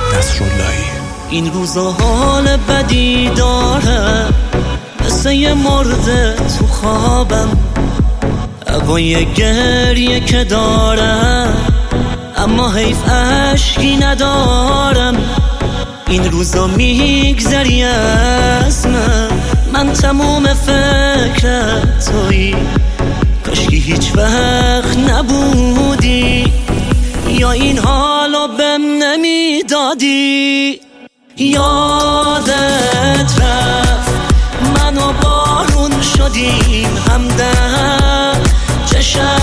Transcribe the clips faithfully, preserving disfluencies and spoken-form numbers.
نصراللهی. این روزا حال بدی دارم، مثل یه مرده تو خوابم، هوای گریه که دارم اما حیف اشکی ندارم. این روزا میگذری از من، من تموم فکرت تویی، کاشکی هیچ وقت نبودی یا این حالو بهم نمیدادی. یادت رفت من و بارون شدیم همدم، چه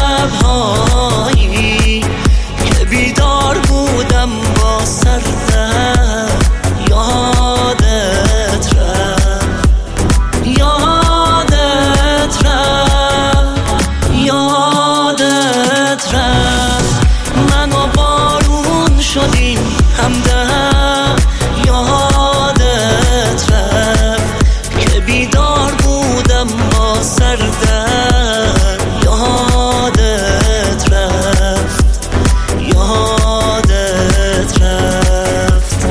شبهایی که بیدار بودم با سردم. یادت رفت یادت رفت یادت رفت من و بارون شدیم همدم. یادت رفت که بیدار بودم با سردم. یادت رفت یادت رفت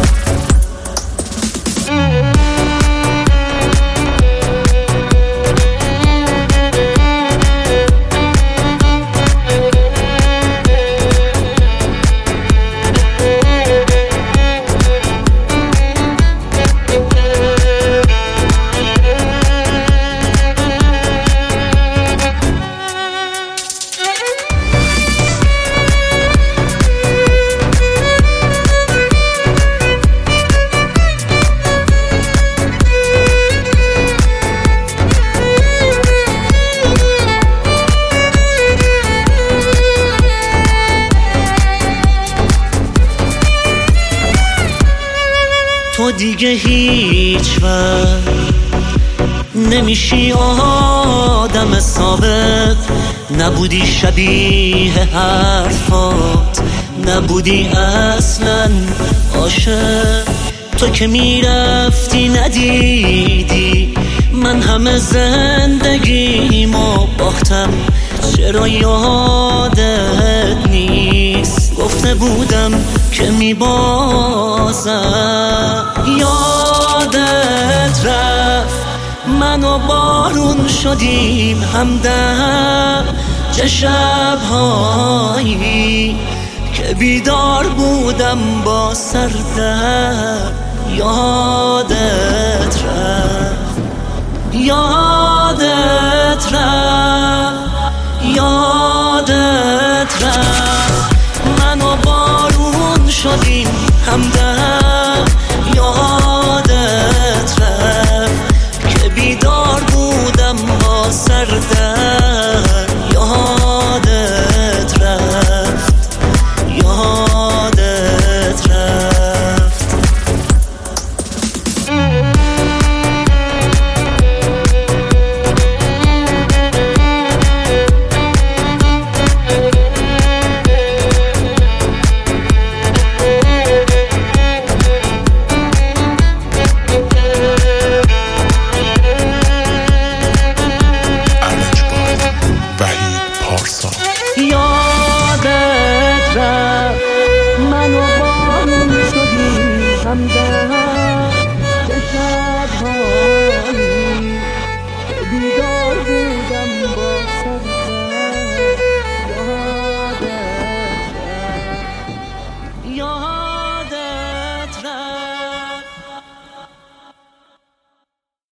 تو دیگه هیچ وقت نمیشی آدم ثابت، نبودی شبیه حرفات، نبودی اصلا عاشق. تو که میرفتی ندیدی من همه زندگیمو باختم، چرا یادت نیست؟ گفته بودم که میبازم. یادت رفت من و بارون شدیم همدم، چه شبهایی که بیدار بودم با سردم. یادت رفت یادت رفت